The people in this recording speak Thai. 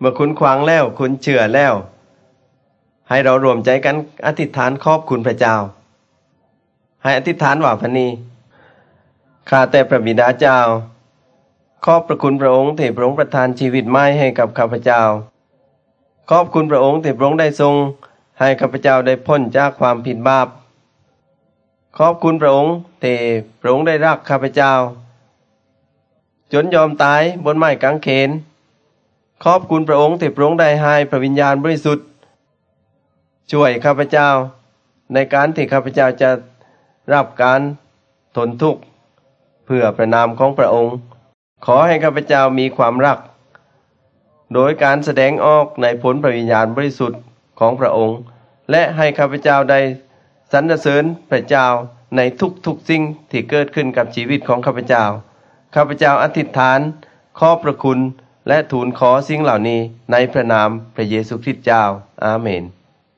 มื่อคุณขวางแล้วคุณเชื่อแล้วให้เรารวมใจกันอธิษฐานขอบคุณพระเจ้าให้อธิษฐานว่าพระนี้ข้าแต่พระบิดาเจ้าขอบพระคุณพระองค์ที่พระองค์ประทานชีวิตใหม่ให้กับข้าพเจ้าขอบคุณพระองค์ที่พระองค์ได้ทรงให้ข้าพเจ้าได้พ้นจากความผิดบาปขอบคุณพระองค์ที่พระองค์ได้รักข้าพเจ้าจนยอมตายบนไม้กางเขนขอบคุณพระองค์ที่พระองค์ได้ให้พระวิญญาณบริสุทธิ์ช่วยข้าพเจ้าในการที่ข้าพเจ้าจะรับการทนทุกข์เพื่อพระนามของพระองค์ขอให้ข้าพเจ้ามีความรักโดยการแสดงออกในผลพระวิญญาณบริสุทธิ์ของพระองค์และให้ข้าพเจ้าได้สรรเสริญพระเจ้าในทุกสิ่งที่เกิดขึ้นกับชีวิตของข้าพเจ้าข้าพเจ้าอธิษฐานขอบพระคุณและทูลขอสิ่งเหล่านี้ในพระนามพระเยซูคริสต์เจ้าอาเมน